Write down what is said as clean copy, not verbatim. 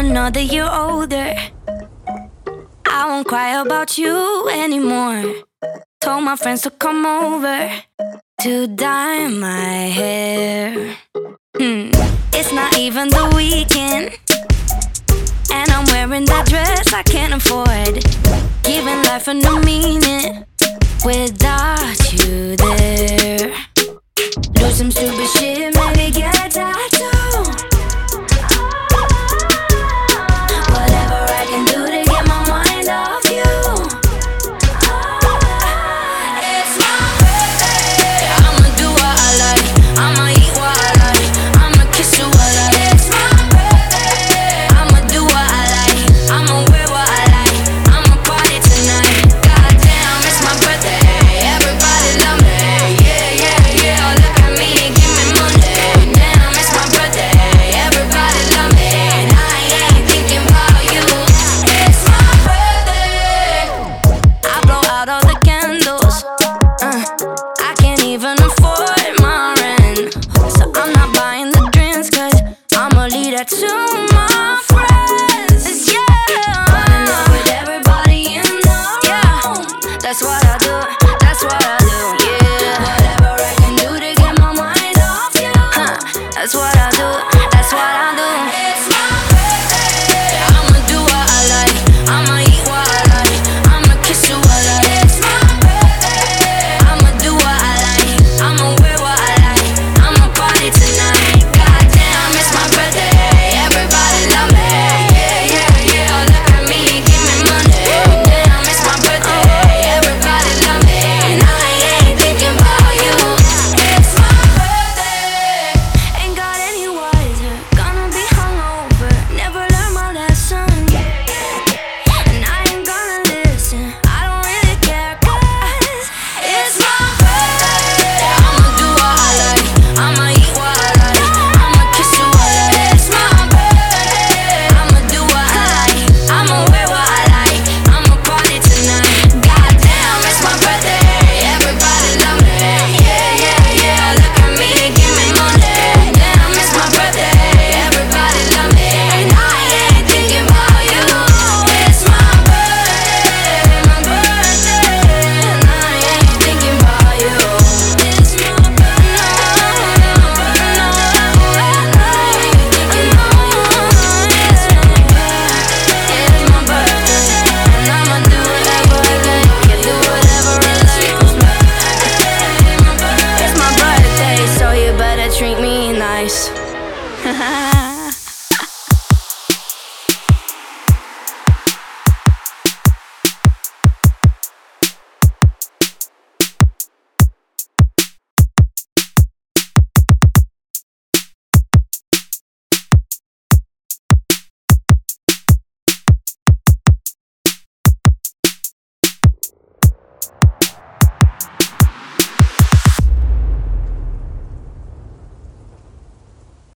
another year older. I won't cry about you anymore. Told my friends to come over to dye my hair. It's not even the weekend, and I'm wearing that dress I can't afford. Giving life a new meaning without you there. Do some stupid shit, maybe get a tattoo. Whatever I can do to get my mind off you. It's my birthday. I'ma do what I like, I'ma eat what I like, I'ma kiss you what I like. It's my birthday. I'ma do what I like, I'ma wear what I like, I'ma party tonight. Goddamn, it's my birthday. Everybody love me, yeah, yeah, yeah. Look at me, give me money. Damn, it's my birthday. Everybody love me, and I ain't thinking about you. It's my birthday. I blow out all the candles. I can't even afford my rent, so I'm not buying the drinks, cause I'ma leave that to my friends. Yeah, running up with everybody in the room. Yeah, that's why